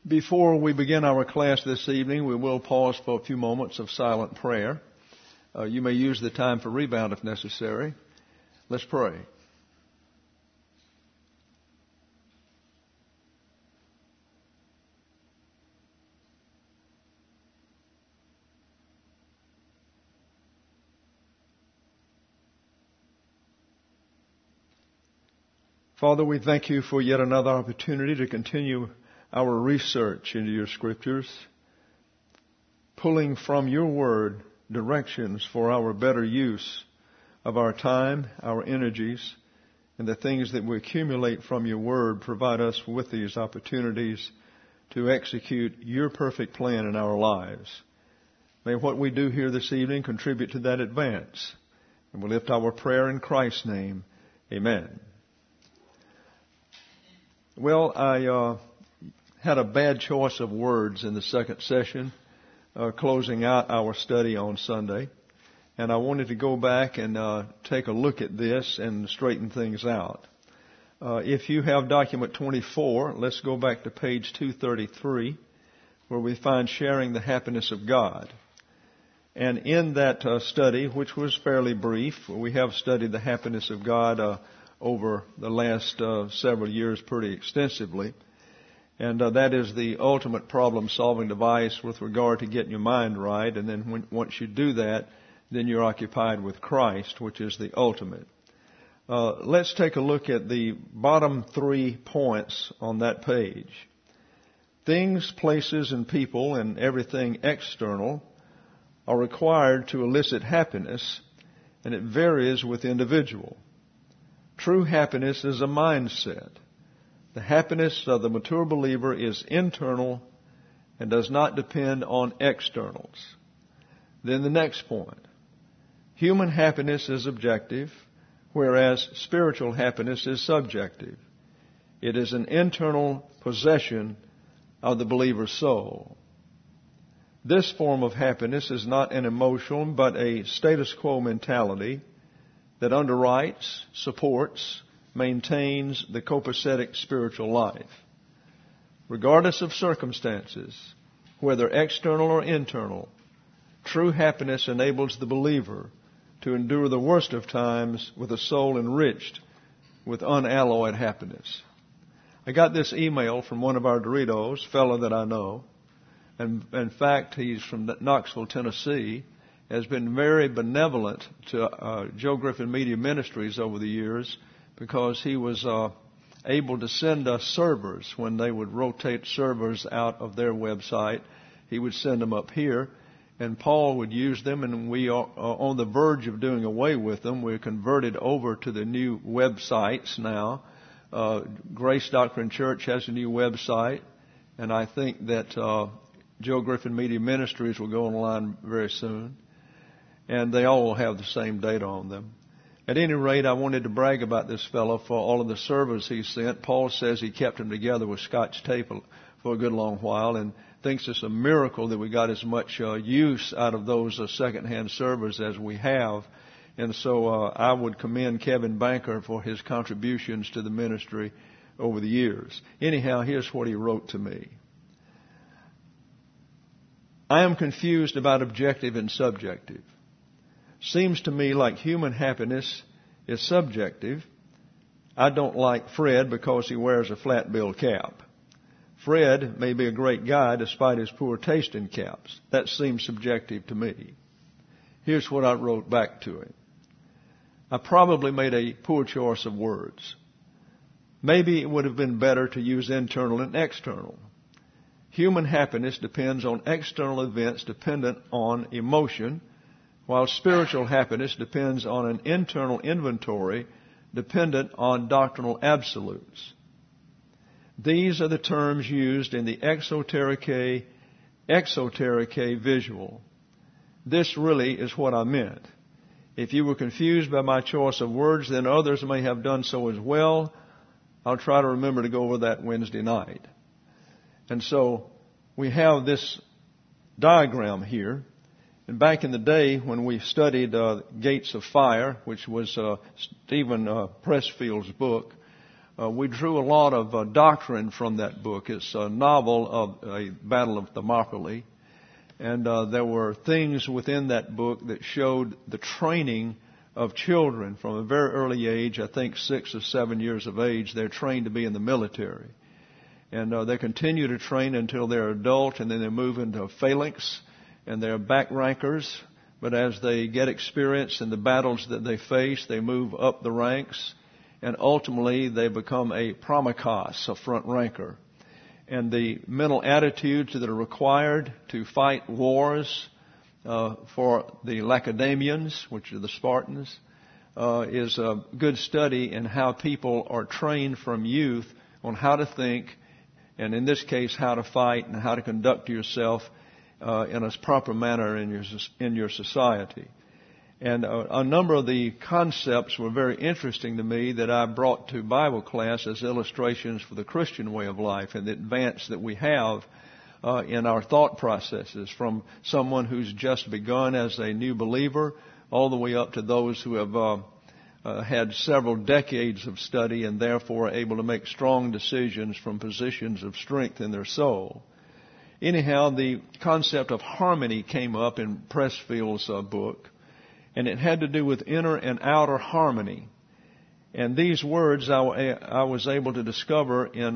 Before we begin our class this evening, we will pause for a few moments of silent prayer. You may use the time for rebound if necessary. Let's pray. Father, we thank you for yet another opportunity to continue our research into your scriptures, pulling from your word directions for our better use of our time, our energies, and the things that we accumulate from your word. Provide us with these opportunities to execute your perfect plan in our lives. May what we do here this evening contribute to that advance. And we lift our prayer in Christ's name. Amen. Well, I had a bad choice of words in the second session, closing out our study on Sunday. And I wanted to go back and take a look at this and straighten things out. If you have document 24, let's go back to page 233, where we find sharing the happiness of God. And in that study, which was fairly brief, we have studied the happiness of God over the last several years pretty extensively. And that is the ultimate problem-solving device with regard to getting your mind right. And then once you do that, then you're occupied with Christ, which is the ultimate. Let's take a look at the bottom 3 points on that page. Things, places, and people, and everything external are required to elicit happiness, and it varies with the individual. True happiness is a mindset. The happiness of the mature believer is internal and does not depend on externals. Then the next point. Human happiness is objective, whereas spiritual happiness is subjective. It is an internal possession of the believer's soul. This form of happiness is not an emotion, but a status quo mentality that underwrites, supports, maintains the copacetic spiritual life. Regardless of circumstances, whether external or internal, true happiness enables the believer to endure the worst of times with a soul enriched with unalloyed happiness. I got this email from one of our Doritos, fellow that I know, and in fact he's from Knoxville, Tennessee, has been very benevolent to Joe Griffin Media Ministries over the years, because he was able to send us servers when they would rotate servers out of their website. He would send them up here, and Paul would use them, and we are on the verge of doing away with them. We're converted over to the new websites now. Grace Doctrine Church has a new website, and I think that Joe Griffin Media Ministries will go online very soon, and they all will have the same data on them. At any rate, I wanted to brag about this fellow for all of the servers he sent. Paul says he kept them together with Scotch tape for a good long while, and thinks it's a miracle that we got as much use out of those second-hand servers as we have. And so I would commend Kevin Banker for his contributions to the ministry over the years. Anyhow, here's what he wrote to me. I am confused about objective and subjective. Seems to me like human happiness is subjective. I don't like Fred because he wears a flat-bill cap. Fred may be a great guy despite his poor taste in caps. That seems subjective to me. Here's what I wrote back to him. I probably made a poor choice of words. Maybe it would have been better to use internal and external. Human happiness depends on external events dependent on emotion, while spiritual happiness depends on an internal inventory dependent on doctrinal absolutes. These are the terms used in the exotericae visual. This really is what I meant. If you were confused by my choice of words, then others may have done so as well. I'll try to remember to go over that Wednesday night. And so we have this diagram here. And back in the day when we studied Gates of Fire, which was Stephen Pressfield's book, we drew a lot of doctrine from that book. It's a novel of a Battle of Thermopylae. And there were things within that book that showed the training of children from a very early age. I think 6 or 7 years of age, they're trained to be in the military. And they continue to train until they're adult, and then they move into phalanx, and they're back rankers. But as they get experience in the battles that they face, they move up the ranks, and ultimately they become a promachos, a front ranker. And the mental attitudes that are required to fight wars for the Lacedaemonians, which are the Spartans, is a good study in how people are trained from youth on how to think, and in this case, how to fight and how to conduct yourself in a proper manner in your society. And a number of the concepts were very interesting to me that I brought to Bible class as illustrations for the Christian way of life and the advance that we have in our thought processes, from someone who's just begun as a new believer all the way up to those who have had several decades of study and therefore are able to make strong decisions from positions of strength in their soul. Anyhow, the concept of harmony came up in Pressfield's book, and it had to do with inner and outer harmony. And these words I was able to discover in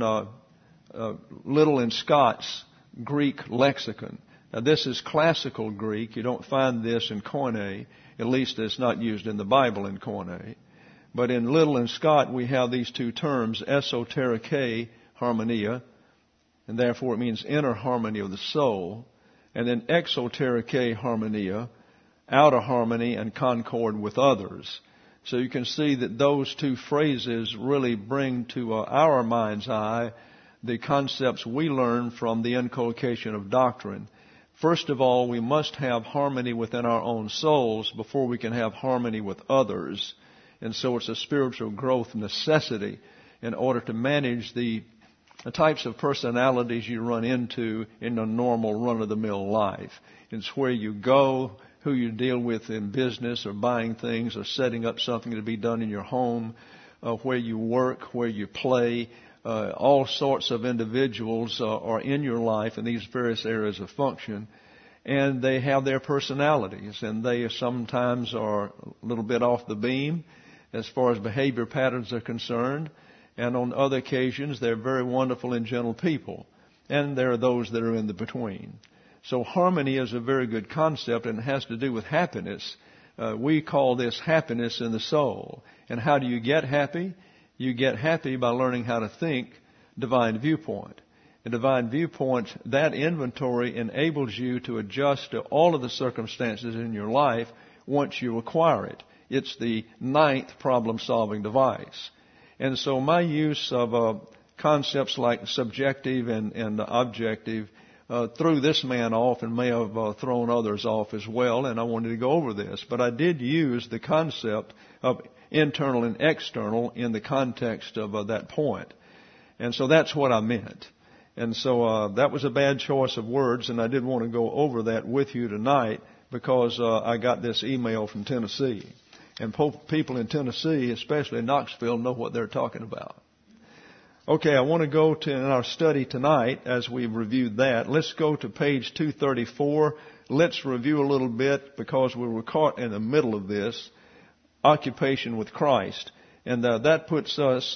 Liddell and Scott's Greek lexicon. Now, this is classical Greek. You don't find this in Koine. At least it's not used in the Bible in Koine. But in Liddell and Scott, we have these two terms, esoterike harmonia, and therefore it means inner harmony of the soul, and then exoterike harmonia, outer harmony and concord with others. So you can see that those two phrases really bring to our mind's eye the concepts we learn from the inculcation of doctrine. First of all, we must have harmony within our own souls before we can have harmony with others. And so it's a spiritual growth necessity in order to manage the types of personalities you run into in a normal run-of-the-mill life. It's where you go, who you deal with in business or buying things or setting up something to be done in your home, where you work, where you play. All sorts of individuals are in your life in these various areas of function, and they have their personalities, and they sometimes are a little bit off the beam as far as behavior patterns are concerned, and on other occasions they're very wonderful and gentle people, and there are those that are in the between. So harmony is a very good concept, and it has to do with happiness. We call this happiness in the soul. And how do you get happy? You get happy by learning how to think divine viewpoint. A divine viewpoint, that inventory enables you to adjust to all of the circumstances in your life once you acquire it. It's the 9th problem-solving device. And so my use of concepts like subjective and objective threw this man off and may have thrown others off as well, and I wanted to go over this. But I did use the concept of internal and external in the context of that point. And so that's what I meant. And so that was a bad choice of words, and I did want to go over that with you tonight because I got this email from Tennessee. And people in Tennessee, especially in Knoxville, know what they're talking about. Okay, I want to go to in our study tonight as we've reviewed that. Let's go to page 234. Let's review a little bit because we were caught in the middle of this. Occupation with Christ. And that puts us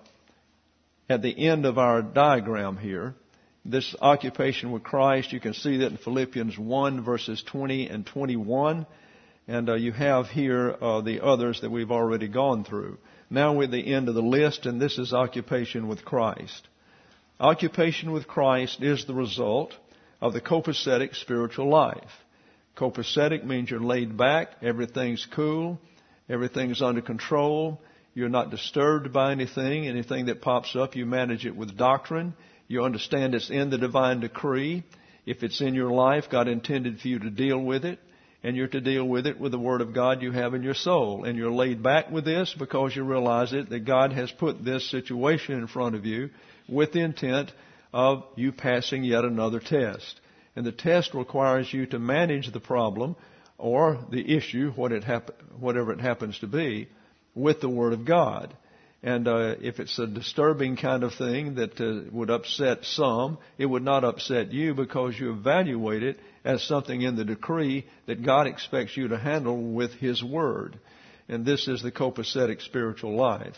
at the end of our diagram here. This occupation with Christ, you can see that in Philippians 1 verses 20 and 21. And you have here the others that we've already gone through. Now we're at the end of the list, and this is occupation with Christ. Occupation with Christ is the result of the copacetic spiritual life. Copacetic means you're laid back, everything's cool, everything's under control, you're not disturbed by anything that pops up, you manage it with doctrine, you understand it's in the divine decree. If it's in your life, God intended for you to deal with it. And you're to deal with it with the Word of God you have in your soul. And you're laid back with this because you realize that God has put this situation in front of you with the intent of you passing yet another test. And the test requires you to manage the problem or the issue, whatever it happens to be, with the Word of God. And if it's a disturbing kind of thing that would upset some, it would not upset you because you evaluate it as something in the decree that God expects you to handle with His Word. And this is the copacetic spiritual life.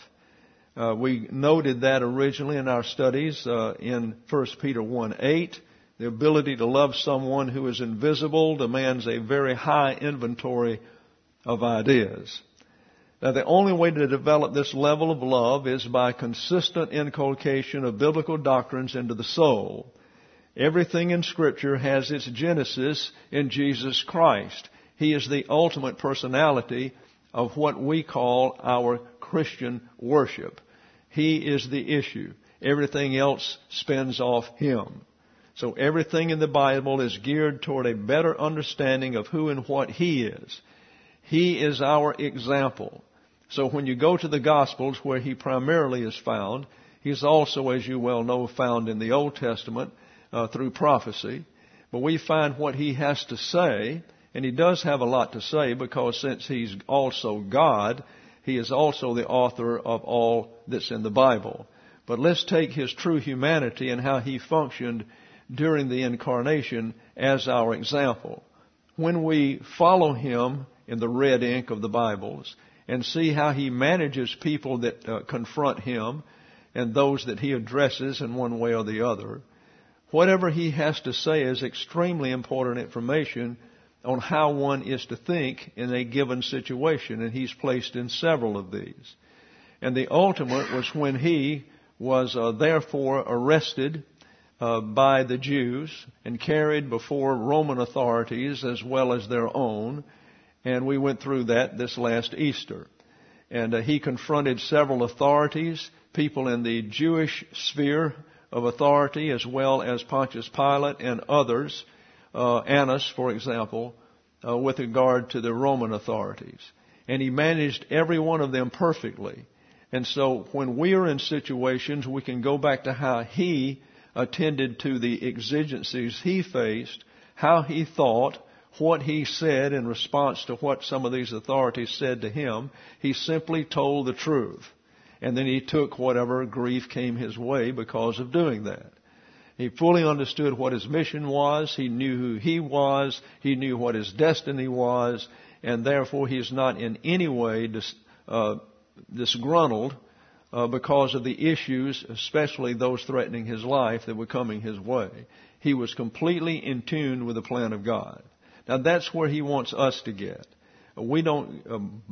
We noted that originally in our studies in 1 Peter 1:8. The ability to love someone who is invisible demands a very high inventory of ideas. Now, the only way to develop this level of love is by consistent inculcation of biblical doctrines into the soul. Everything in Scripture has its genesis in Jesus Christ. He is the ultimate personality of what we call our Christian worship. He is the issue. Everything else spins off Him. So everything in the Bible is geared toward a better understanding of who and what He is. He is our example. So when you go to the Gospels where He primarily is found, He's also, as you well know, found in the Old Testament through prophecy. But we find what He has to say, and He does have a lot to say because since He's also God, He is also the author of all that's in the Bible. But let's take His true humanity and how He functioned during the incarnation as our example. When we follow Him in the red ink of the Bibles and see how He manages people that confront Him and those that He addresses in one way or the other, whatever He has to say is extremely important information on how one is to think in a given situation, and He's placed in several of these. And the ultimate was when He was therefore arrested by the Jews and carried before Roman authorities as well as their own. And we went through that this last Easter. And He confronted several authorities, people in the Jewish sphere of authority as well as Pontius Pilate and others, Annas, for example, with regard to the Roman authorities. And He managed every one of them perfectly. And so when we are in situations, we can go back to how He attended to the exigencies He faced, how He thought, what He said in response to what some of these authorities said to Him. He simply told the truth. And then He took whatever grief came His way because of doing that. He fully understood what His mission was. He knew who He was. He knew what His destiny was. And therefore He is not in any way disgruntled because of the issues, especially those threatening His life that were coming His way. He was completely in tune with the plan of God. Now that's where He wants us to get. We don't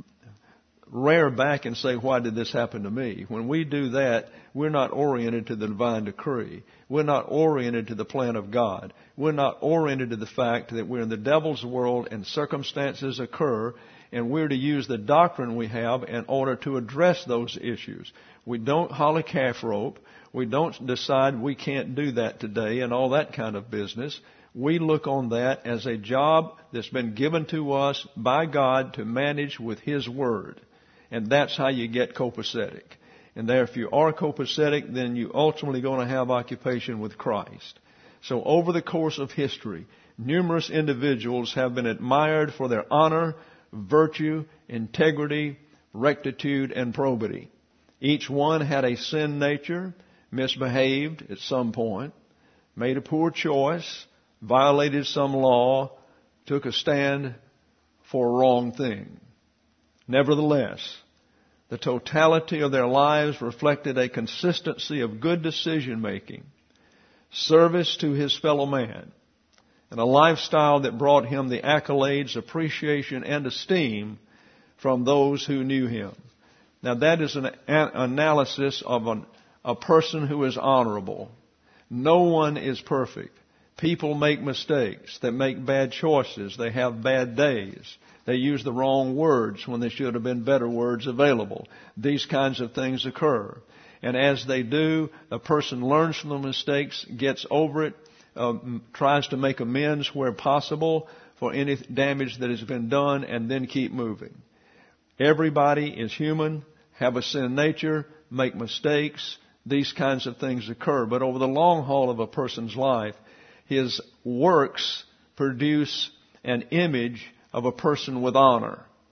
rear back and say, why did this happen to me? When we do that, we're not oriented to the divine decree. We're not oriented to the plan of God. We're not oriented to the fact that we're in the devil's world and circumstances occur, and we're to use the doctrine we have in order to address those issues. We don't holler calf rope. We don't decide we can't do that today and all that kind of business. We look on that as a job that's been given to us by God to manage with His Word. And that's how you get copacetic. And there, if you are copacetic, then you're ultimately going to have occupation with Christ. So over the course of history, numerous individuals have been admired for their honor, virtue, integrity, rectitude, and probity. Each one had a sin nature, misbehaved at some point, made a poor choice, violated some law, took a stand for a wrong thing. Nevertheless, the totality of their lives reflected a consistency of good decision making, service to his fellow man, and a lifestyle that brought him the accolades, appreciation, and esteem from those who knew him. Now that is an analysis of a person who is honorable. No one is perfect. People make mistakes. They make bad choices. They have bad days. They use the wrong words when there should have been better words available. These kinds of things occur. And as they do, a person learns from the mistakes, gets over it, tries to make amends where possible for any damage that has been done, and then keep moving. Everybody is human, have a sin nature, make mistakes. These kinds of things occur. But over the long haul of a person's life, his works produce an image of a person with honor.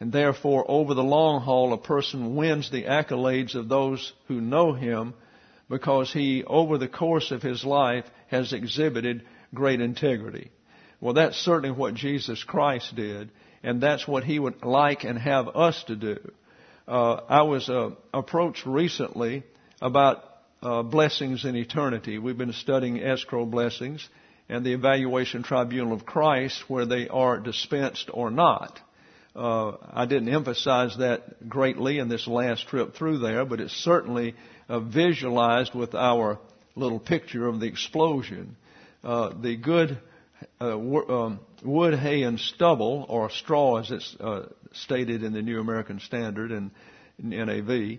And therefore, over the long haul, a person wins the accolades of those who know him because he, over the course of his life, has exhibited great integrity. Well, that's certainly what Jesus Christ did, and that's what he would like and have us to do. I was approached recently about blessings in eternity. We've been studying escrow blessings and the evaluation tribunal of Christ, where they are dispensed or not. I didn't emphasize that greatly in this last trip through there, but it's certainly visualized with our little picture of the explosion. The good wood, hay, and stubble, or straw as it's stated in the New American Standard and NAV,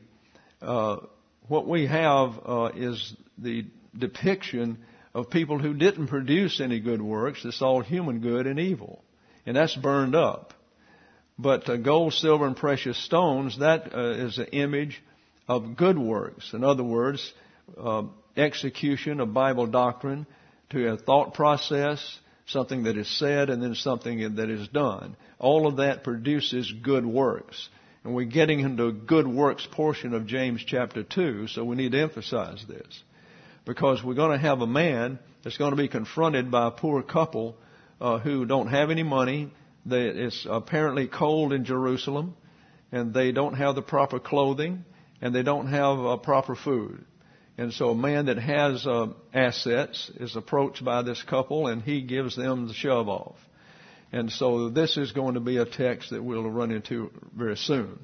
what we have is the depiction of people who didn't produce any good works. It's all human good and evil, and that's burned up. But gold, silver, and precious stones, that is an image of good works. In other words, execution of Bible doctrine to a thought process, something that is said, and then something that is done. All of that produces good works. And we're getting into a good works portion of James chapter 2, so we need to emphasize this. Because we're going to have a man that's going to be confronted by a poor couple who don't have any money. It's apparently cold in Jerusalem, and they don't have the proper clothing, and they don't have proper food. And so a man that has assets is approached by this couple, and he gives them the shove off. And so this is going to be a text that we'll run into very soon.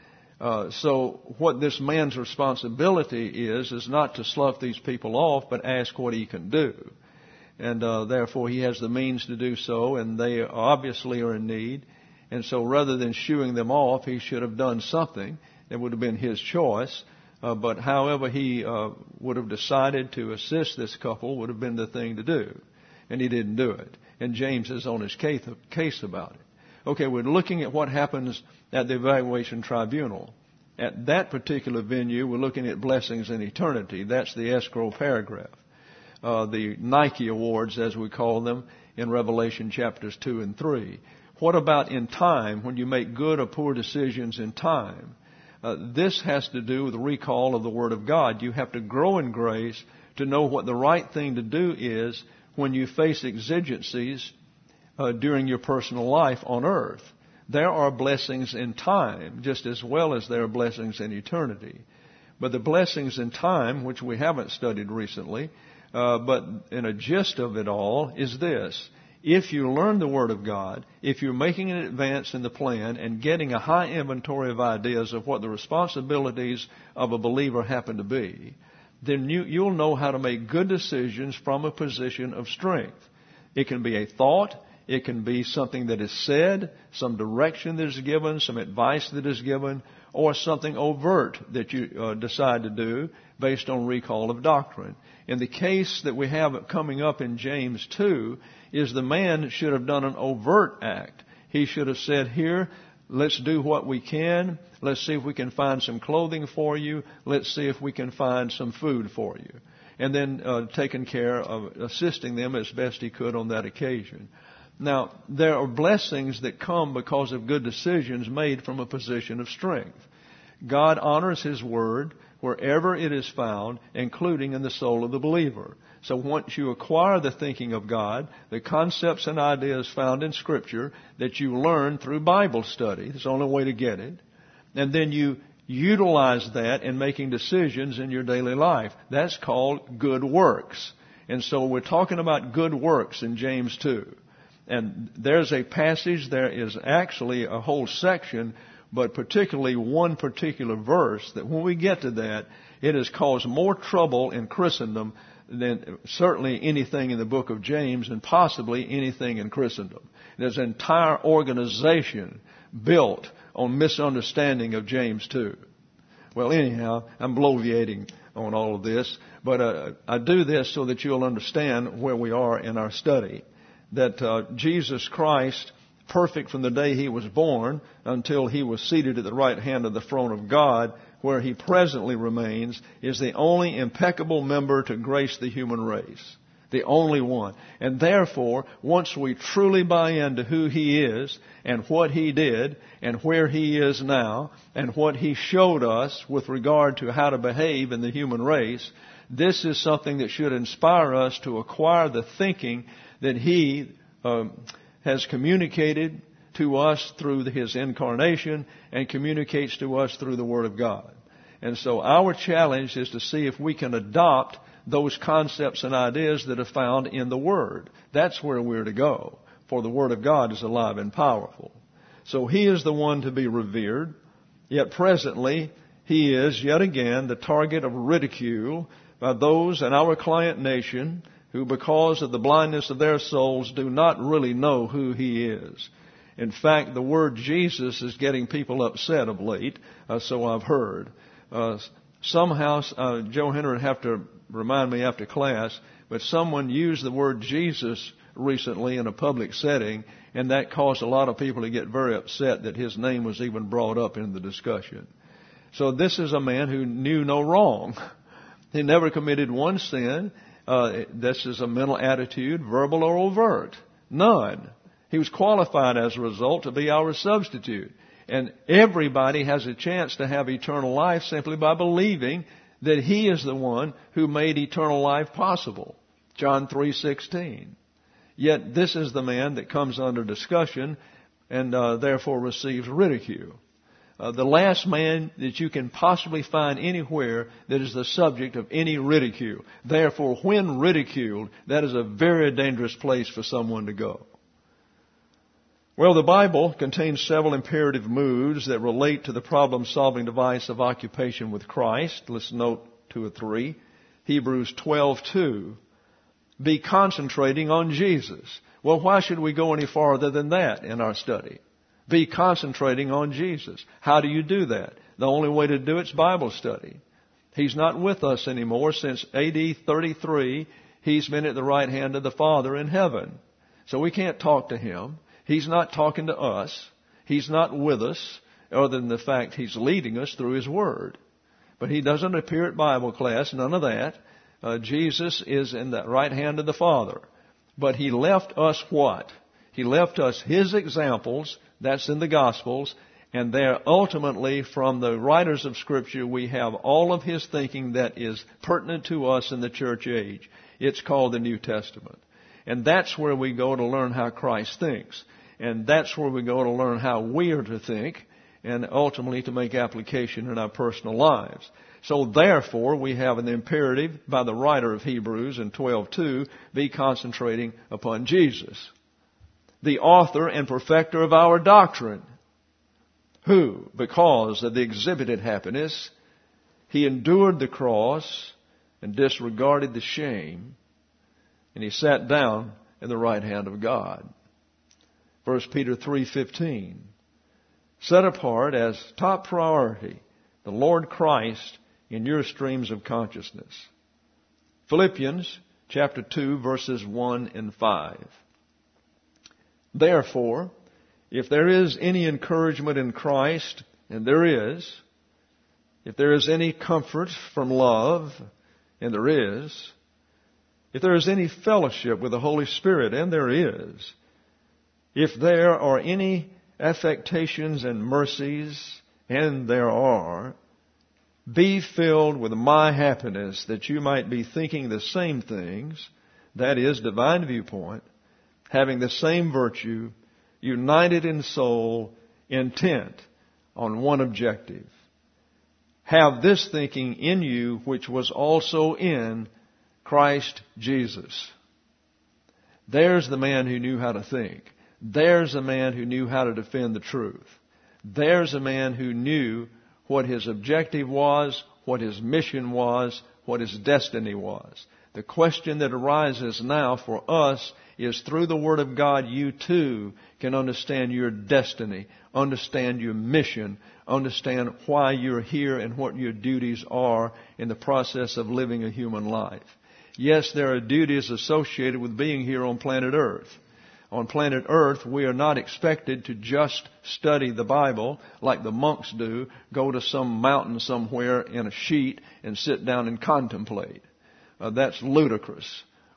So what this man's responsibility is not to slough these people off, but ask what he can do. And therefore he has the means to do so, and they obviously are in need. And so rather than shooing them off, he should have done something. It would have been his choice. But however he would have decided to assist this couple would have been the thing to do. And he didn't do it. And James is on his case about it. Okay, we're looking at what happens at the evaluation tribunal. At that particular venue, we're looking at blessings in eternity. That's the escrow paragraph. The Nike Awards, as we call them, in Revelation chapters 2 and 3. What about in time, when you make good or poor decisions in time? This has to do with the recall of the Word of God. You have to grow in grace to know what the right thing to do is when you face exigencies during your personal life on earth. There are blessings in time, just as well as there are blessings in eternity. But the blessings in time, which we haven't studied recently, but in a gist of it all, is this. If you learn the Word of God, if you're making an advance in the plan and getting a high inventory of ideas of what the responsibilities of a believer happen to be, then you'll know how to make good decisions from a position of strength. It can be a thought. It can be something that is said, some direction that is given, some advice that is given, or something overt that you decide to do based on recall of doctrine. In the case that we have coming up in James 2, is the man should have done an overt act. He should have said, here, let's do what we can. Let's see if we can find some clothing for you. Let's see if we can find some food for you. And then taken care of assisting them as best he could on that occasion. Now, there are blessings that come because of good decisions made from a position of strength. God honors His Word wherever it is found, including in the soul of the believer. So once you acquire the thinking of God, the concepts and ideas found in Scripture that you learn through Bible study, it's the only way to get it, and then you utilize that in making decisions in your daily life. That's called good works. And so we're talking about good works in James 2. And there's a passage, there is actually a whole section, but particularly one particular verse that when we get to that, it has caused more trouble in Christendom than certainly anything in the book of James and possibly anything in Christendom. There's an entire organization built on misunderstanding of James 2. Well, anyhow, I'm bloviating on all of this, but I do this so that you'll understand where we are in our study. That Jesus Christ, perfect from the day He was born until He was seated at the right hand of the throne of God, where He presently remains, is the only impeccable member to grace the human race. The only one. And therefore, once we truly buy into who He is and what He did and where He is now and what He showed us with regard to how to behave in the human race, this is something that should inspire us to acquire the thinking that He has communicated to us through His incarnation and communicates to us through the Word of God. And so our challenge is to see if we can adopt those concepts and ideas that are found in the Word. That's where we're to go, for the Word of God is alive and powerful. So He is the one to be revered, yet presently He is, yet again, the target of ridicule by those in our client nation who, because of the blindness of their souls, do not really know who He is. In fact, the word Jesus is getting people upset of late, so I've heard. Somehow, Joe Henry would have to remind me after class, but someone used the word Jesus recently in a public setting, and that caused a lot of people to get very upset that his name was even brought up in the discussion. So this is a man who knew no wrong. He never committed one sin. This is a mental attitude, verbal or overt. None. He was qualified as a result to be our substitute. And everybody has a chance to have eternal life simply by believing that He is the one who made eternal life possible. John 3:16. Yet this is the man that comes under discussion and therefore receives ridicule. The last man that you can possibly find anywhere that is the subject of any ridicule. Therefore, when ridiculed, that is a very dangerous place for someone to go. Well, the Bible contains several imperative moods that relate to the problem-solving device of occupation with Christ. Let's note 2 or 3. Hebrews 12:2. Be concentrating on Jesus. Well, why should we go any farther than that in our study? Be concentrating on Jesus. How do you do that? The only way to do it is Bible study. He's not with us anymore since AD 33. He's been at the right hand of the Father in heaven. So we can't talk to Him. He's not talking to us. He's not with us, other than the fact He's leading us through His Word. But He doesn't appear at Bible class, none of that. Jesus is in the right hand of the Father. But He left us what? He left us His examples, that's in the Gospels, and there ultimately from the writers of Scripture we have all of His thinking that is pertinent to us in the church age. It's called the New Testament. And that's where we go to learn how Christ thinks. And that's where we go to learn how we are to think and ultimately to make application in our personal lives. So therefore, we have an imperative by the writer of Hebrews in 12:2, be concentrating upon Jesus, the author and perfecter of our doctrine, who, because of the exhibited happiness, He endured the cross and disregarded the shame, and He sat down in the right hand of God. 1 Peter 3:15. Set apart as top priority the Lord Christ in your streams of consciousness. Philippians chapter 2 verses 1 and 5. Therefore, if there is any encouragement in Christ, and there is, if there is any comfort from love, and there is, if there is any fellowship with the Holy Spirit, and there is, if there are any affectations and mercies, and there are, be filled with my happiness, that you might be thinking the same things, that is, divine viewpoint, having the same virtue, united in soul, intent on one objective. Have this thinking in you, which was also in Christ Jesus. There's the man who knew how to think. There's a man who knew how to defend the truth. There's a man who knew what his objective was, what his mission was, what his destiny was. The question that arises now for us is through the Word of God, you too can understand your destiny, understand your mission, understand why you're here and what your duties are in the process of living a human life. Yes, there are duties associated with being here on planet Earth. On planet Earth, we are not expected to just study the Bible like the monks do, go to some mountain somewhere in a sheet and sit down and contemplate. That's ludicrous.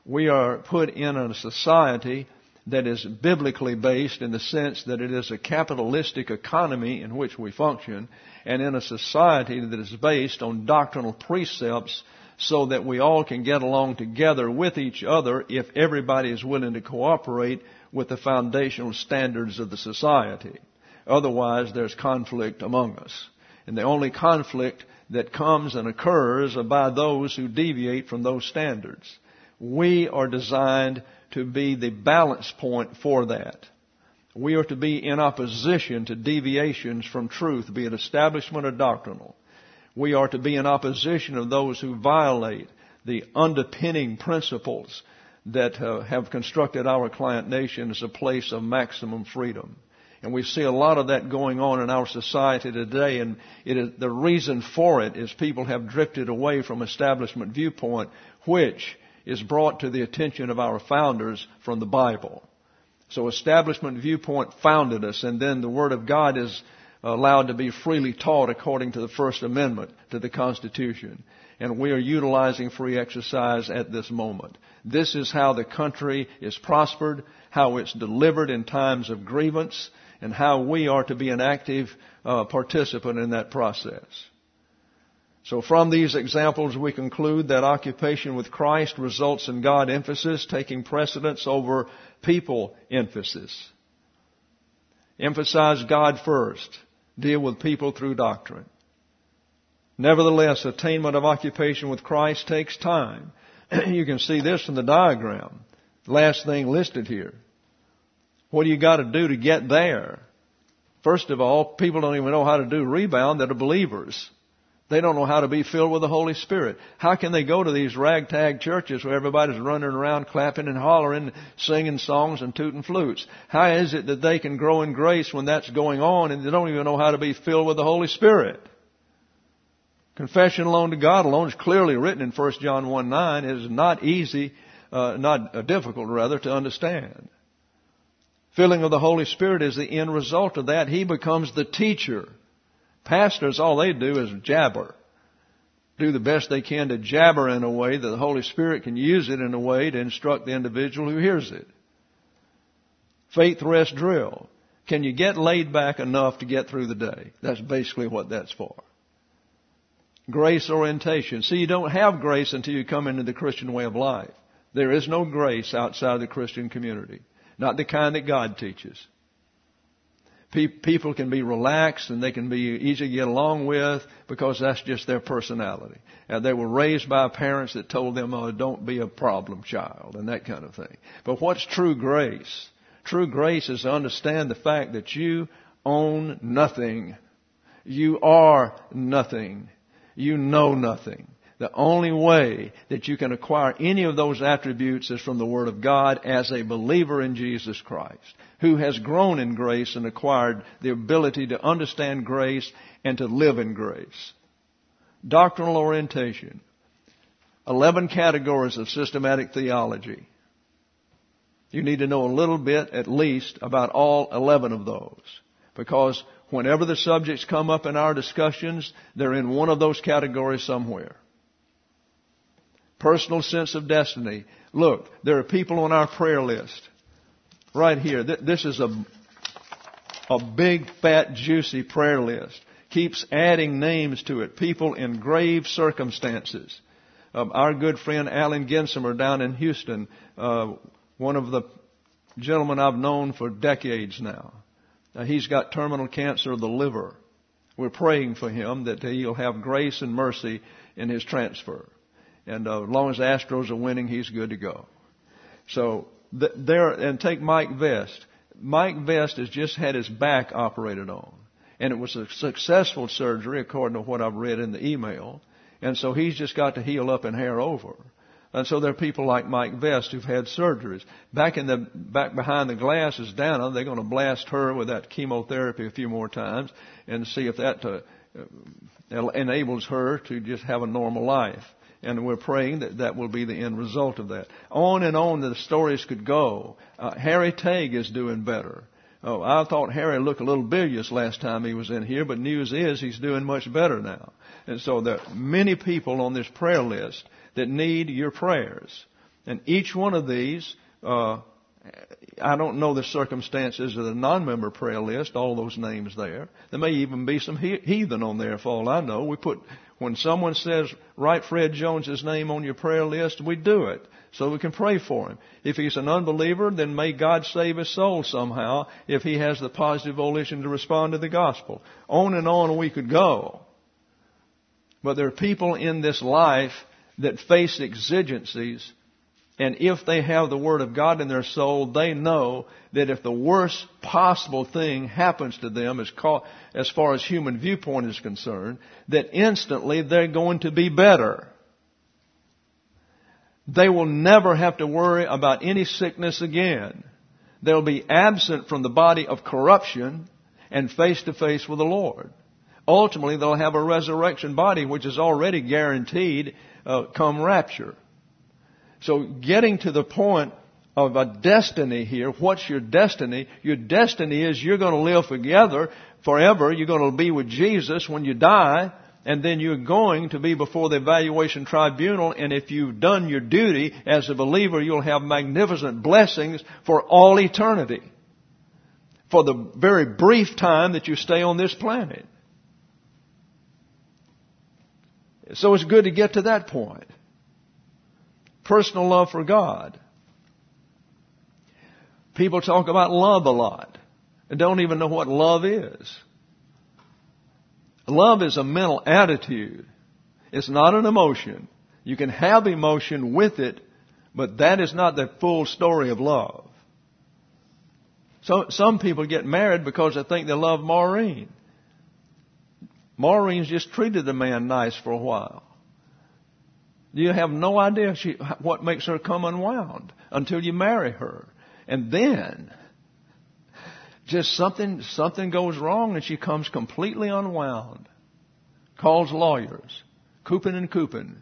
We are put in a society that is biblically based in the sense that it is a capitalistic economy in which we function, and in a society that is based on doctrinal precepts so that we all can get along together with each other if everybody is willing to cooperate with the foundational standards of the society. Otherwise, there's conflict among us. And the only conflict that comes and occurs are by those who deviate from those standards. We are designed to be the balance point for that. We are to be in opposition to deviations from truth, be it establishment or doctrinal. We are to be in opposition of those who violate the underpinning principles that have constructed our client nation as a place of maximum freedom. And we see a lot of that going on in our society today, and the reason for it is people have drifted away from establishment viewpoint, which is brought to the attention of our founders from the Bible. So establishment viewpoint founded us, and then the Word of God is allowed to be freely taught according to the First Amendment to the Constitution. And we are utilizing free exercise at this moment. This is how the country is prospered, how it's delivered in times of grievance, and how we are to be an active participant in that process. So from these examples, we conclude that occupation with Christ results in God emphasis taking precedence over people emphasis. Emphasize God first. Deal with people through doctrine. Nevertheless, attainment of occupation with Christ takes time. You can see this from the diagram. Last thing listed here. What do you got to do to get there? First of all, people don't even know how to do rebound that are believers. They don't know how to be filled with the Holy Spirit. How can they go to these ragtag churches where everybody's running around clapping and hollering, singing songs and tooting flutes? How is it that they can grow in grace when that's going on and they don't even know how to be filled with the Holy Spirit? Confession alone to God alone is clearly written in 1 John 1:9. It is not easy, difficult rather, to understand. Filling of the Holy Spirit is the end result of that. He becomes the teacher. Pastors, all they do is jabber. Do the best they can to jabber in a way that the Holy Spirit can use it in a way to instruct the individual who hears it. Faith rest drill. Can you get laid back enough to get through the day? That's basically what that's for. Grace orientation. See, you don't have grace until you come into the Christian way of life. There is no grace outside the Christian community. Not the kind that God teaches. People can be relaxed and they can be easy to get along with because that's just their personality. And they were raised by parents that told them, oh, don't be a problem child and that kind of thing. But what's true grace? True grace is to understand the fact that you own nothing. You are nothing. You know nothing. The only way that you can acquire any of those attributes is from the Word of God as a believer in Jesus Christ, who has grown in grace and acquired the ability to understand grace and to live in grace. Doctrinal orientation. 11 categories of systematic theology. You need to know a little bit, at least, about all 11 of those. Because whenever the subjects come up in our discussions, they're in one of those categories somewhere. Personal sense of destiny. Look, there are people on our prayer list. Right here. This is a big, fat, juicy prayer list. Keeps adding names to it. People in grave circumstances. Our good friend Alan Gensimer down in Houston, one of the gentlemen I've known for decades now. He's got terminal cancer of the liver. We're praying for him that he'll have grace and mercy in his transfer. And as long as the Astros are winning, he's good to go. So and take Mike Vest. Mike Vest has just had his back operated on. And it was a successful surgery, according to what I've read in the email. And so he's just got to heal up and hair over. And so there are people like Mike Vest who've had surgeries. Back behind the glass is Dana. They're going to blast her with that chemotherapy a few more times and see if that enables her to just have a normal life. And we're praying that will be the end result of that. On and on the stories could go. Harry Tague is doing better. Oh, I thought Harry looked a little bilious last time he was in here, but news is he's doing much better now. And so there are many people on this prayer list that need your prayers. And each one of these, I don't know the circumstances of the non-member prayer list, all those names there. There may even be some heathen on there for all I know. When someone says, write Fred Jones's name on your prayer list, we do it so we can pray for him. If he's an unbeliever, then may God save his soul somehow if he has the positive volition to respond to the gospel. On and on we could go. But there are people in this life that face exigencies, and if they have the Word of God in their soul, they know that if the worst possible thing happens to them as far as human viewpoint is concerned, that instantly they're going to be better. They will never have to worry about any sickness again. They'll be absent from the body of corruption and face to face with the Lord. Ultimately, they'll have a resurrection body, which is already guaranteed come rapture. So getting to the point of a destiny here, what's your destiny? Your destiny is you're going to live together forever. You're going to be with Jesus when you die, and then you're going to be before the evaluation tribunal, and if you've done your duty as a believer, you'll have magnificent blessings for all eternity, for the very brief time that you stay on this planet. So it's good to get to that point. Personal love for God. People talk about love a lot and don't even know what love is. Love is a mental attitude. It's not an emotion. You can have emotion with it, but that is not the full story of love. So some people get married because they think they love Maureen. Maureen's just treated the man nice for a while. You have no idea what makes her come unwound until you marry her. And then just something goes wrong and she comes completely unwound. Calls lawyers. Coopin and Coopin.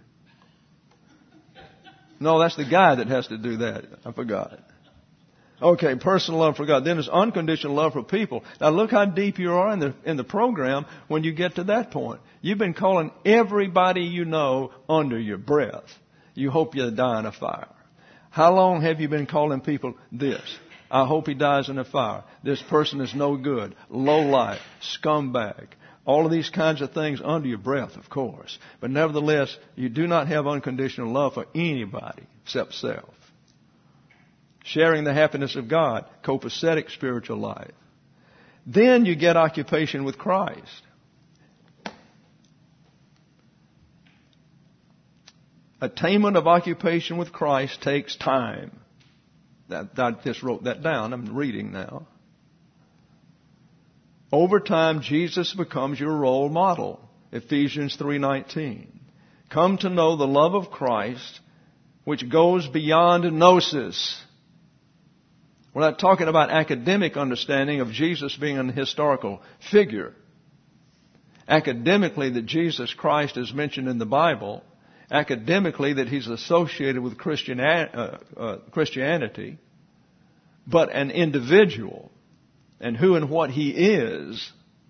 No, that's the guy that has to do that. I forgot. Okay, personal love for God. Then there's unconditional love for people. Now look how deep you are in the program when you get to that point. You've been calling everybody you know under your breath. You hope you die in a fire. How long have you been calling people this? I hope he dies in a fire. This person is no good. Low life. Scumbag. All of these kinds of things under your breath, of course. But nevertheless, you do not have unconditional love for anybody except self. Sharing the happiness of God, copacetic spiritual life. Then you get occupation with Christ. Attainment of occupation with Christ takes time. I just wrote that down. I'm reading now. Over time, Jesus becomes your role model. Ephesians 3:19. Come to know the love of Christ, which goes beyond gnosis. We're not talking about academic understanding of Jesus being an historical figure. Academically, that Jesus Christ is mentioned in the Bible. Academically, that He's associated with Christianity. But an individual and who and what He is.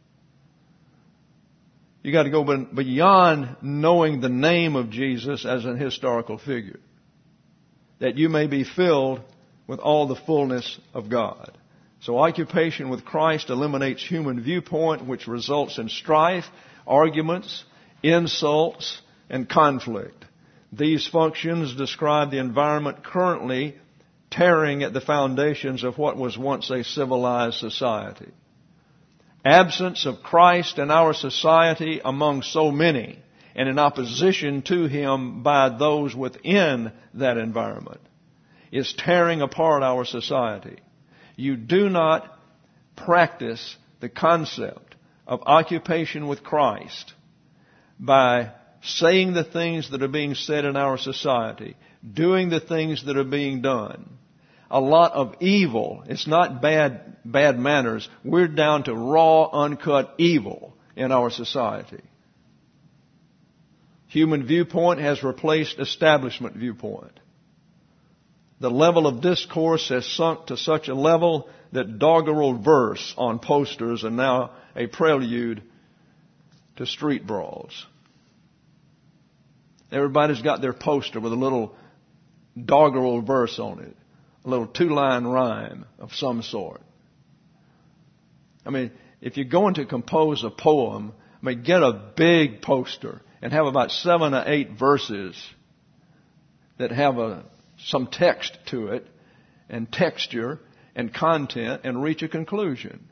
You got to go beyond knowing the name of Jesus as an historical figure. That you may be filled with all the fullness of God. So occupation with Christ eliminates human viewpoint, which results in strife, arguments, insults, and conflict. These functions describe the environment currently tearing at the foundations of what was once a civilized society. Absence of Christ in our society among so many, and in opposition to Him by those within that environment, is tearing apart our society. You do not practice the concept of occupation with Christ by saying the things that are being said in our society, doing the things that are being done. A lot of evil. It's not bad manners. We're down to raw, uncut evil in our society. Human viewpoint has replaced establishment viewpoint. The level of discourse has sunk to such a level that doggerel verse on posters are now a prelude to street brawls. Everybody's got their poster with a little doggerel verse on it, a little 2-line rhyme of some sort. I mean, if you're going to compose a poem, get a big poster and have about 7 or 8 verses that have some text to it and texture and content, and reach a conclusion.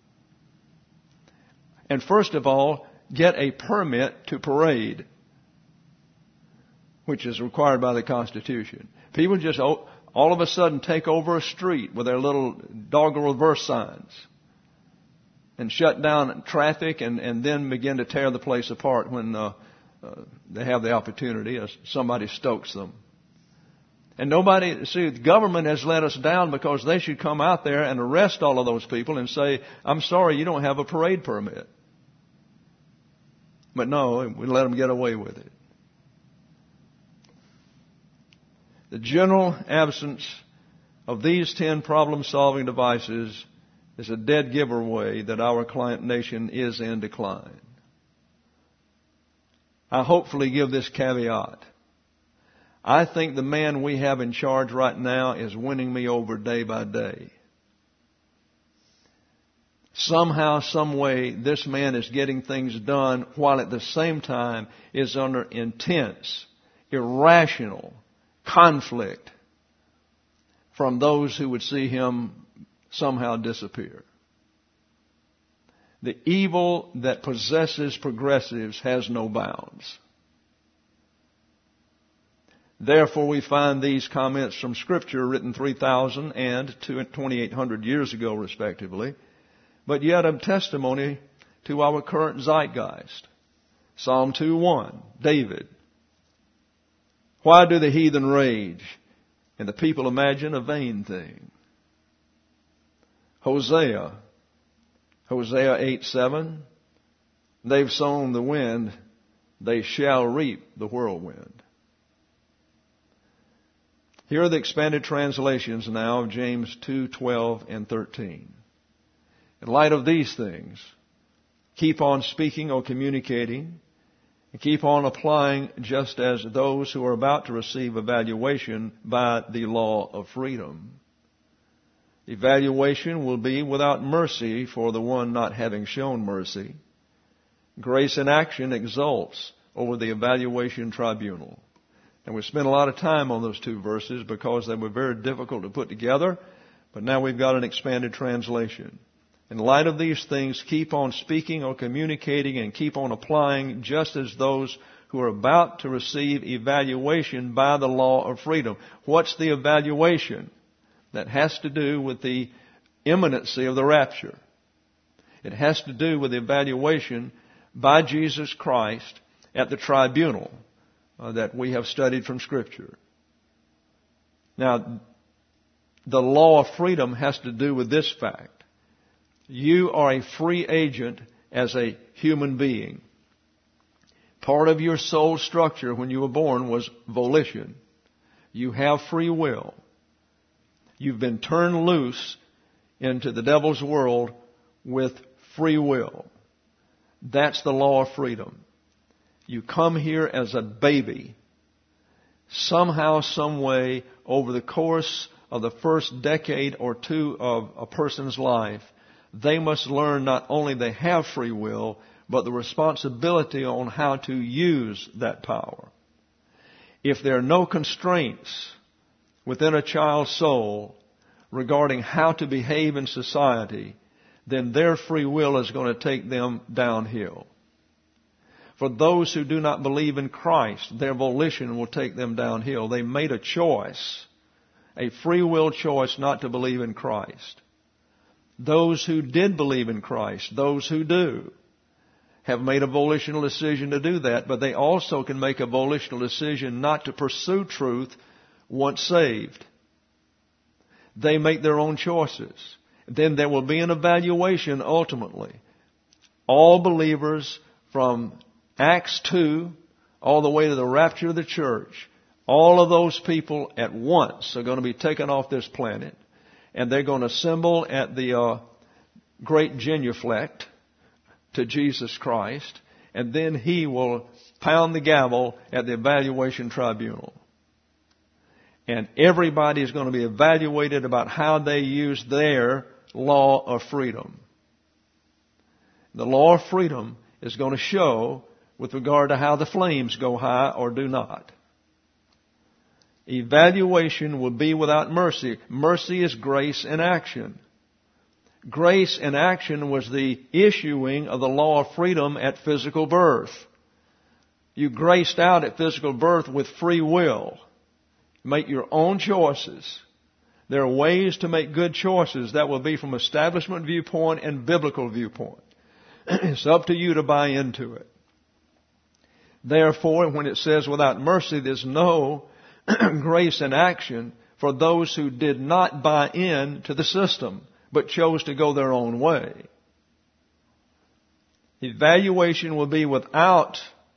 And first of all, get a permit to parade, which is required by the Constitution. People just all of a sudden take over a street with their little doggerel verse signs and shut down traffic and then begin to tear the place apart when they have the opportunity as somebody stokes them. And the government has let us down because they should come out there and arrest all of those people and say, I'm sorry, you don't have a parade permit. But no, we let them get away with it. The general absence of these 10 problem-solving devices is a dead giveaway that our client nation is in decline. I hopefully give this caveat. I think the man we have in charge right now is winning me over day by day. Somehow, some way, this man is getting things done while at the same time is under intense, irrational conflict from those who would see him somehow disappear. The evil that possesses progressives has no bounds. Therefore, we find these comments from Scripture written 3,000 and 2,800 years ago, respectively, but yet a testimony to our current zeitgeist. Psalm 2:1, David. Why do the heathen rage and the people imagine a vain thing? Hosea 8:7, they've sown the wind, they shall reap the whirlwind. Here are the expanded translations now of James 2:12 and 13. In light of these things, keep on speaking or communicating, and keep on applying just as those who are about to receive evaluation by the law of freedom. Evaluation will be without mercy for the one not having shown mercy. Grace in action exults over the evaluation tribunal. And we spent a lot of time on those 2 verses because they were very difficult to put together, but now we've got an expanded translation. In light of these things, keep on speaking or communicating and keep on applying just as those who are about to receive evaluation by the law of freedom. What's the evaluation? That has to do with the imminency of the rapture. It has to do with the evaluation by Jesus Christ at the tribunal that we have studied from Scripture. Now, the law of freedom has to do with this fact. You are a free agent as a human being. Part of your soul structure when you were born was volition. You have free will. You've been turned loose into the devil's world with free will. That's the law of freedom. You come here as a baby. Somehow, some way, over the course of the first decade or 2 of a person's life, they must learn not only they have free will, but the responsibility on how to use that power. If there are no constraints within a child's soul regarding how to behave in society, then their free will is going to take them downhill. For those who do not believe in Christ, their volition will take them downhill. They made a choice, a free will choice not to believe in Christ. Those who did believe in Christ, those who do, have made a volitional decision to do that, but they also can make a volitional decision not to pursue truth once saved. They make their own choices. Then there will be an evaluation ultimately. All believers from Acts 2 all the way to the rapture of the church, all of those people at once are going to be taken off this planet, and they're going to assemble at the great genuflect to Jesus Christ, and then He will pound the gavel at the evaluation tribunal. And everybody is going to be evaluated about how they use their law of freedom. The law of freedom is going to show with regard to how the flames go high or do not. Evaluation will be without mercy. Mercy is grace in action. Grace in action was the issuing of the law of freedom at physical birth. You graced out at physical birth with free will. Make your own choices. There are ways to make good choices. That will be from establishment viewpoint and biblical viewpoint. It's up to you to buy into it. Therefore, when it says without mercy, there's no grace in action for those who did not buy in to the system, but chose to go their own way. Evaluation will be without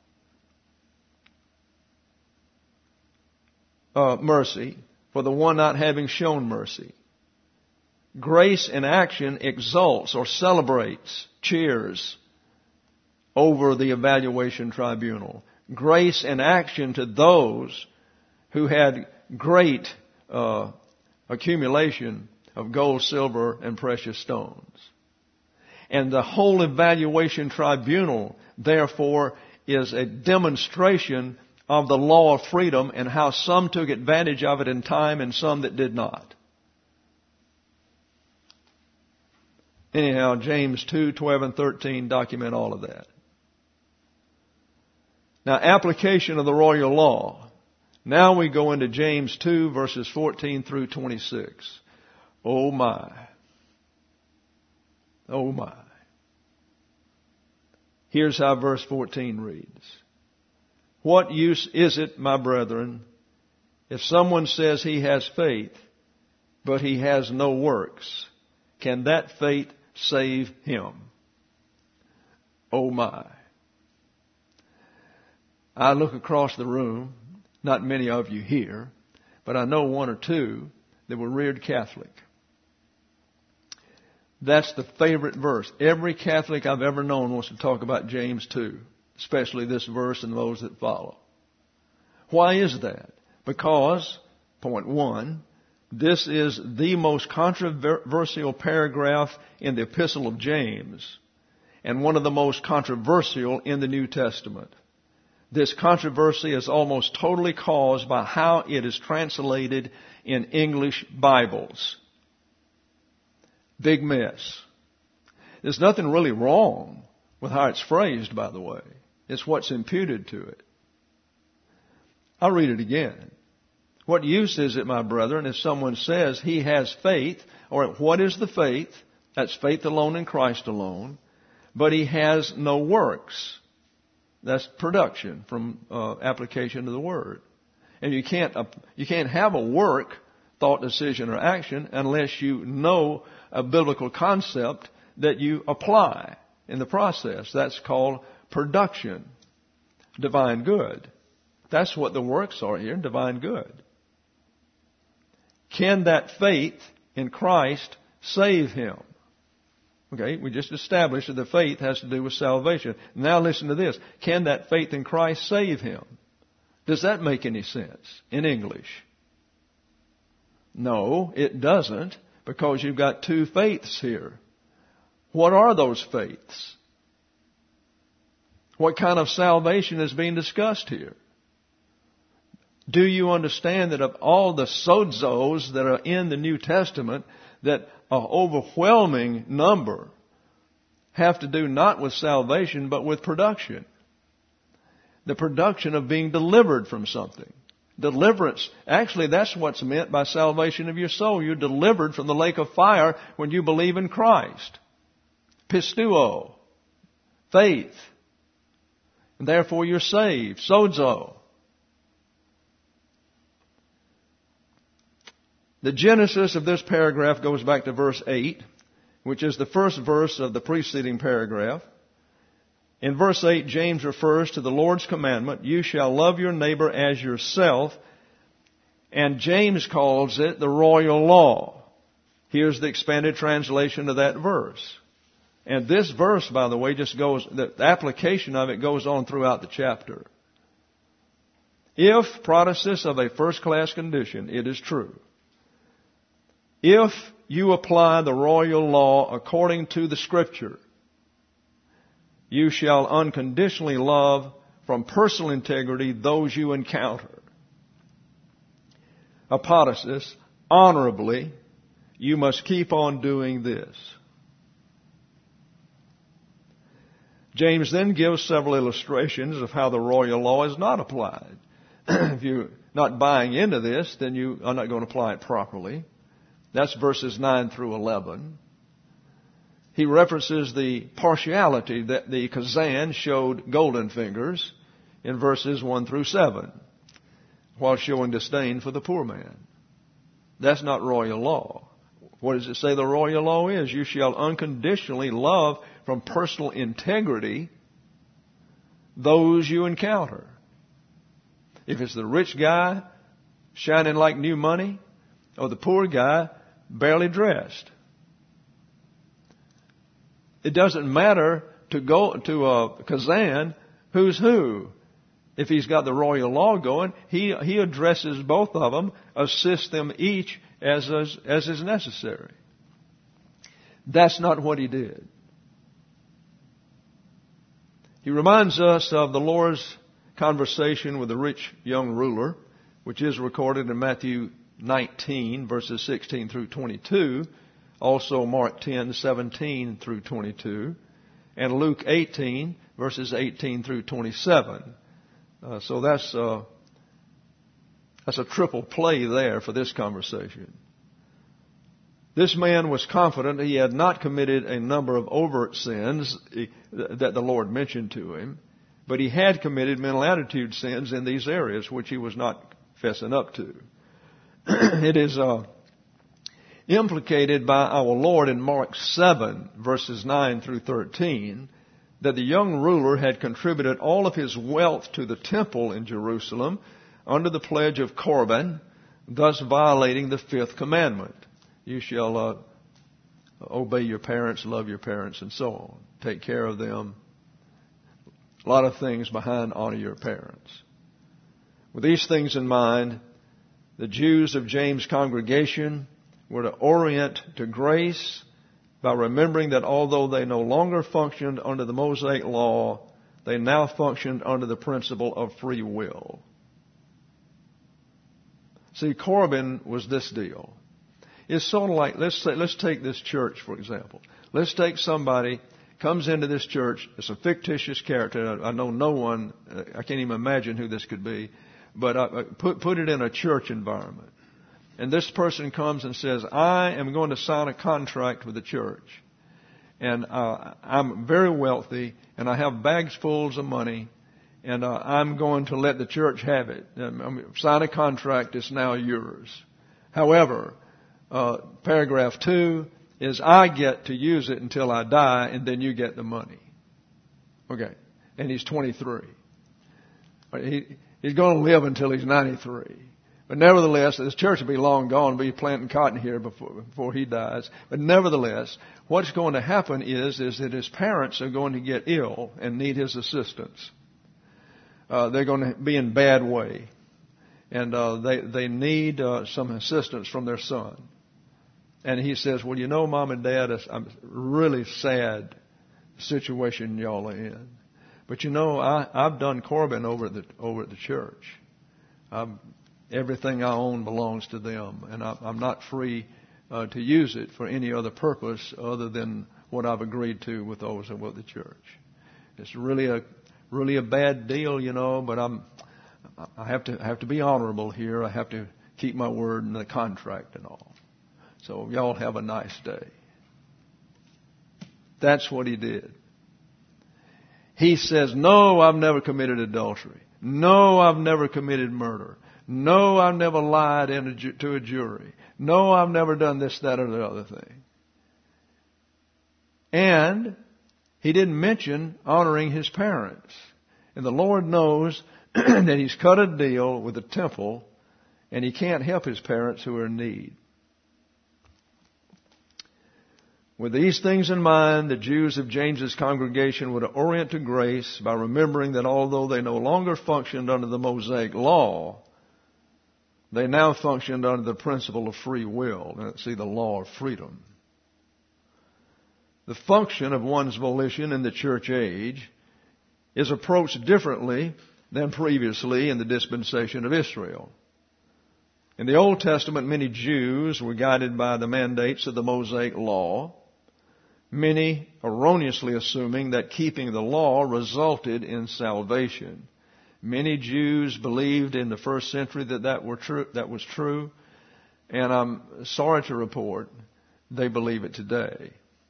mercy for the one not having shown mercy. Grace in action exalts or celebrates, cheers over the evaluation tribunal. Grace in action to those who had great accumulation of gold, silver, and precious stones. And the whole evaluation tribunal, therefore, is a demonstration of the law of freedom and how some took advantage of it in time and some that did not. Anyhow, James 2, 12, and 13 document all of that. Now, application of the royal law. Now we go into James 2, verses 14 through 26. Oh my. Oh my. Here's how verse 14 reads. What use is it, my brethren, if someone says he has faith, but he has no works? Can that faith save him? Oh my. I look across the room, not many of you here, but I know one or two that were reared Catholic. That's the favorite verse. Every Catholic I've ever known wants to talk about James 2, especially this verse and those that follow. Why is that? Because, point one, this is the most controversial paragraph in the Epistle of James and one of the most controversial in the New Testament. This controversy is almost totally caused by how it is translated in English Bibles. Big mess. There's nothing really wrong with how it's phrased, by the way. It's what's imputed to it. I'll read it again. What use is it, my brethren, if someone says he has faith, or what is the faith? That's faith alone in Christ alone. But he has no works. That's production from application of the word. And you can't have a work, thought, decision, or action unless you know a biblical concept that you apply in the process. That's called production. Divine good. That's what the works are here, divine good. Can that faith in Christ save him? Okay, we just established that the faith has to do with salvation. Now listen to this. Can that faith in Christ save him? Does that make any sense in English? No, it doesn't, because you've got two faiths here. What are those faiths? What kind of salvation is being discussed here? Do you understand that of all the sozos that are in the New Testament, that an overwhelming number have to do not with salvation, but with production? The production of being delivered from something. Deliverance. Actually, that's what's meant by salvation of your soul. You're delivered from the lake of fire when you believe in Christ. Pisteuo. Faith. And therefore you're saved. Sozo. The genesis of this paragraph goes back to verse 8, which is the first verse of the preceding paragraph. In verse 8, James refers to the Lord's commandment, you shall love your neighbor as yourself, and James calls it the royal law. Here's the expanded translation of that verse. And this verse, by the way, just goes, the application of it goes on throughout the chapter. If Protestants of a first-class condition, it is true. If you apply the royal law according to the Scripture, you shall unconditionally love from personal integrity those you encounter. Apostasis, honorably, you must keep on doing this. James then gives several illustrations of how the royal law is not applied. If you're not buying into this, then you are not going to apply it properly. That's verses 9 through 11. He references the partiality that the Kazan showed golden fingers in verses 1 through 7, while showing disdain for the poor man. That's not royal law. What does it say the royal law is? You shall unconditionally love from personal integrity those you encounter. If it's the rich guy shining like new money, or the poor guy barely dressed, it doesn't matter to go to a Kazan who's who. If he's got the royal law going, he addresses both of them, assists them each as is necessary. That's not what he did. He reminds us of the Lord's conversation with the rich young ruler, which is recorded in Matthew 19, verses 16 through 22, also Mark 10, 17 through 22, and Luke 18, verses 18 through 27. So that's a triple play there for this conversation. This man was confident he had not committed a number of overt sins that the Lord mentioned to him, but he had committed mental attitude sins in these areas which he was not fessing up to. It is implicated by our Lord in Mark 7, verses 9 through 13, that the young ruler had contributed all of his wealth to the temple in Jerusalem under the pledge of Corban, thus violating the fifth commandment. You shall obey your parents, love your parents, and so on. Take care of them. A lot of things behind honor your parents. With these things in mind, the Jews of James' congregation were to orient to grace by remembering that although they no longer functioned under the Mosaic law, they now functioned under the principle of free will. See, Corban was this deal. It's sort of like, let's take this church, for example. Let's take somebody comes into this church. It's a fictitious character. I know no one. I can't even imagine who this could be. But put it in a church environment. And this person comes and says, I am going to sign a contract with the church. And I'm very wealthy, and I have bags full of money, and I'm going to let the church have it. Sign a contract, it's now yours. However, paragraph 2 is I get to use it until I die, and then you get the money. Okay. And he's 23. He's going to live until he's 93. But nevertheless, this church will be long gone. We'll be planting cotton here before he dies. But nevertheless, what's going to happen is that his parents are going to get ill and need his assistance. They're going to be in bad way. And they need some assistance from their son. And he says, well, you know, Mom and Dad, I'm really sad situation y'all are in. But you know, I've done Corban over at the church. Everything I own belongs to them, and I'm not free to use it for any other purpose other than what I've agreed to with those with the church. It's really a bad deal, you know. But I have to be honorable here. I have to keep my word in the contract and all. So y'all have a nice day. That's what he did. He says, no, I've never committed adultery. No, I've never committed murder. No, I've never lied to a jury. No, I've never done this, that, or the other thing. And he didn't mention honoring his parents. And the Lord knows that he's cut a deal with the temple, and he can't help his parents who are in need. With these things in mind, the Jews of James's congregation would orient to grace by remembering that although they no longer functioned under the Mosaic law, they now functioned under the principle of free will. And see, the law of freedom. The function of one's volition in the church age is approached differently than previously in the dispensation of Israel. In the Old Testament, many Jews were guided by the mandates of the Mosaic law, many erroneously assuming that keeping the law resulted in salvation. Many Jews believed in the first century that was true, and I'm sorry to report they believe it today.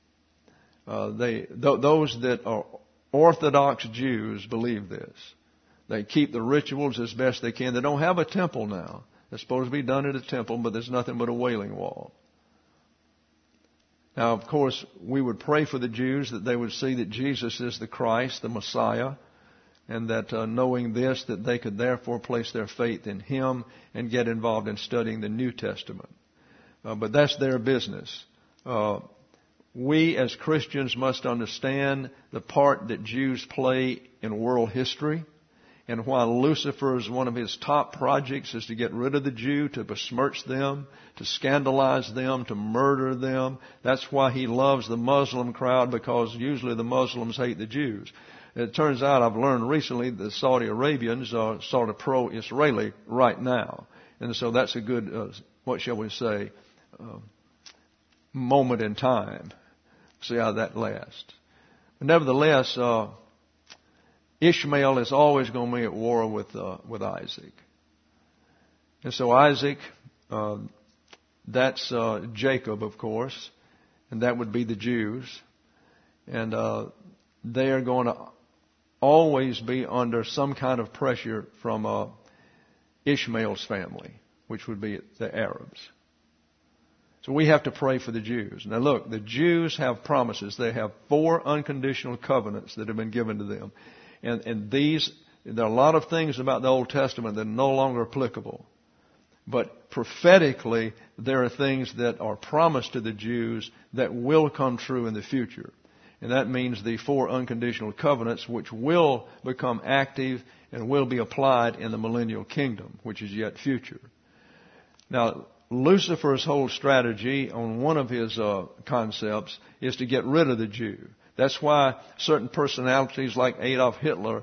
Those that are Orthodox Jews believe this. They keep the rituals as best they can. They don't have a temple now. It's supposed to be done at a temple, but there's nothing but a Wailing Wall. Now, of course, we would pray for the Jews that they would see that Jesus is the Christ, the Messiah, and that knowing this, that they could therefore place their faith in Him and get involved in studying the New Testament. But that's their business. We as Christians must understand the part that Jews play in world history. And while Lucifer's one of his top projects is to get rid of the Jew, to besmirch them, to scandalize them, to murder them, that's why he loves the Muslim crowd, because usually the Muslims hate the Jews. It turns out, I've learned recently, the Saudi Arabians are sort of pro-Israeli right now. And so that's a good, what shall we say, moment in time. See how that lasts. But nevertheless, Ishmael is always going to be at war with Isaac. And so Isaac, that's Jacob, of course, and that would be the Jews. And they are going to always be under some kind of pressure from Ishmael's family, which would be the Arabs. So we have to pray for the Jews. Now look, the Jews have promises. They have 4 unconditional covenants that have been given to them. And these, there are a lot of things about the Old Testament that are no longer applicable. But prophetically, there are things that are promised to the Jews that will come true in the future. And that means the 4 unconditional covenants, which will become active and will be applied in the millennial kingdom, which is yet future. Now, Lucifer's whole strategy on one of his concepts is to get rid of the Jew. That's why certain personalities like Adolf Hitler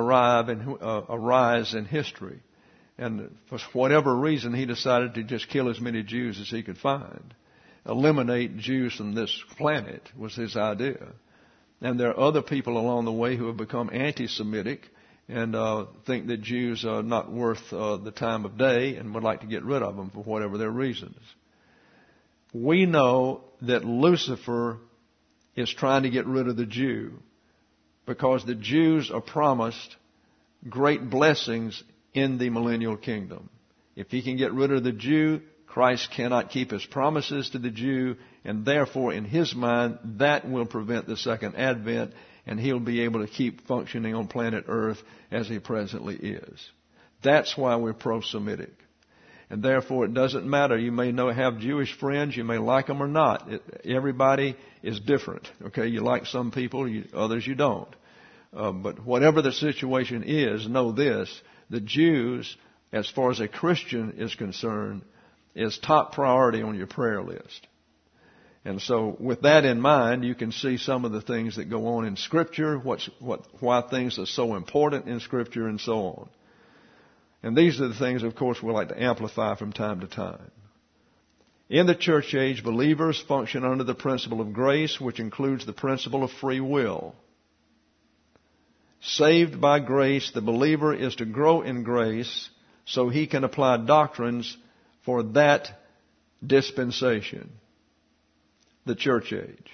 arise in history. And for whatever reason, he decided to just kill as many Jews as he could find. Eliminate Jews from this planet was his idea. And there are other people along the way who have become anti-Semitic and think that Jews are not worth the time of day and would like to get rid of them for whatever their reasons. We know that Lucifer is trying to get rid of the Jew because the Jews are promised great blessings in the millennial kingdom. If he can get rid of the Jew, Christ cannot keep his promises to the Jew, and therefore in his mind that will prevent the second advent, and he'll be able to keep functioning on planet Earth as he presently is. That's why we're pro-Semitic. And therefore it doesn't matter. You may have Jewish friends, you may like them or not. Everybody is different. Okay, you like some people, others you don't. But whatever the situation is, know this: the Jews, as far as a Christian is concerned, is top priority on your prayer list. And so with that in mind, you can see some of the things that go on in Scripture, why things are so important in Scripture and so on. And these are the things, of course, we like to amplify from time to time. In the church age, believers function under the principle of grace, which includes the principle of free will. Saved by grace, the believer is to grow in grace so he can apply doctrines for that dispensation, the church age.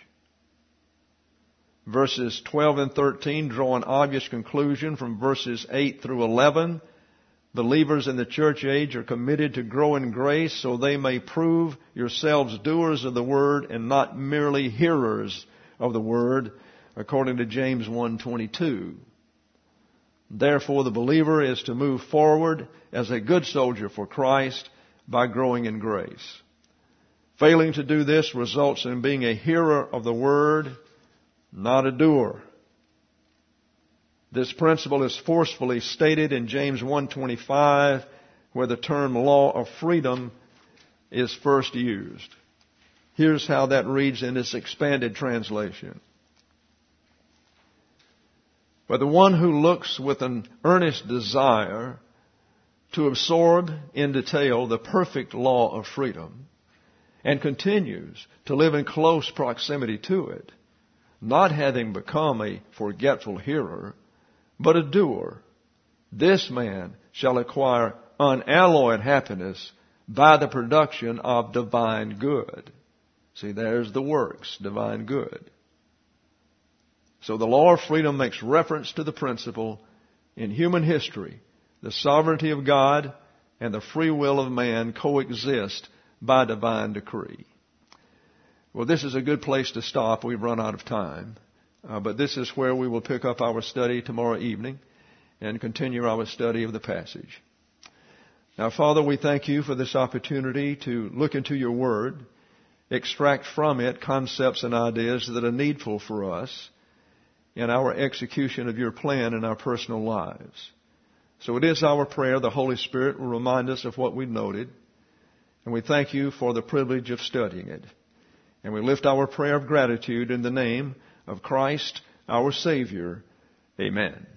Verses 12 and 13 draw an obvious conclusion from verses 8 through 11. Believers in the church age are committed to grow in grace so they may prove yourselves doers of the word and not merely hearers of the word, according to James 1:22. Therefore, the believer is to move forward as a good soldier for Christ by growing in grace. Failing to do this results in being a hearer of the word, not a doer. This principle is forcefully stated in James 1:25, where the term law of freedom is first used. Here's how that reads in its expanded translation. But the one who looks with an earnest desire to absorb in detail the perfect law of freedom and continues to live in close proximity to it, not having become a forgetful hearer, but a doer, this man shall acquire unalloyed happiness by the production of divine good. See, there's the works, divine good. So the law of freedom makes reference to the principle in human history, the sovereignty of God and the free will of man coexist by divine decree. Well, this is a good place to stop. We've run out of time. But this is where we will pick up our study tomorrow evening and continue our study of the passage. Now, Father, we thank you for this opportunity to look into your word, extract from it concepts and ideas that are needful for us in our execution of your plan in our personal lives. So it is our prayer the Holy Spirit will remind us of what we've noted, and we thank you for the privilege of studying it. And we lift our prayer of gratitude in the name of Christ, our Savior. Amen.